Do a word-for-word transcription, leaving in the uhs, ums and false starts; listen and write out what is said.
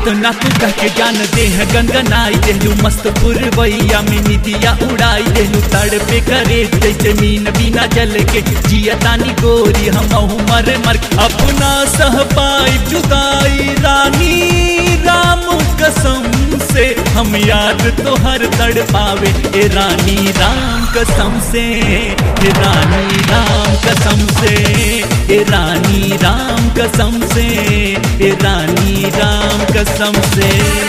कितना तू कह के जान दे है गनगनाई देलू मस्त पुरवैया में निदिया उड़ाई देलू तड़पे करे जैसे मीन बिना जल के जिया तानी गोरी हम मर मर अपना सह पाई जुदाई रानी राम कसम से हम याद तो हर तड़ पावे ए रानी राम कसम से ए रानी राम कसम से ए रानी राम कसम से ए रानी राम कसम से।